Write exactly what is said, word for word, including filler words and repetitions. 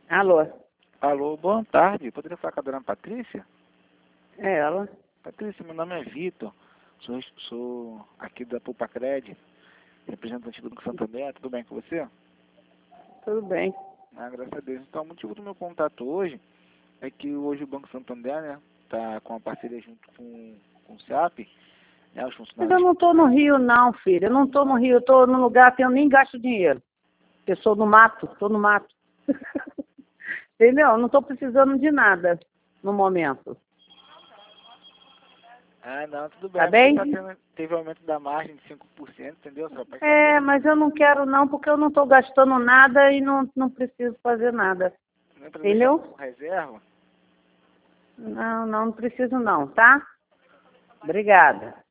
Alô? Alô, boa tarde. Poderia falar com a dona Patrícia? É ela? Patrícia, meu nome é Vitor. Sou, sou aqui da Pupacred, representante do Banco Santander. Tudo bem com você? Tudo bem. Ah, graças a Deus. Então, o motivo do meu contato hoje é que hoje o Banco Santander, né, tá com uma parceria junto com, com o SEAP, né, os Mas funcionários. eu não estou no Rio, não, filho. Eu não estou no Rio. Eu estou num lugar que eu nem gasto dinheiro. Eu sou no mato. Estou no mato. Entendeu? Eu não estou precisando de nada no momento. Ah, não, tudo bem. Tá É porque bem? tá tendo, teve aumento da margem de cinco por cento, entendeu? Só para É, saber. mas eu não quero não, porque eu não estou gastando nada e não, não preciso fazer nada. Não é para deixar Entendeu? como reserva? Não, não, não preciso não, tá? Obrigada.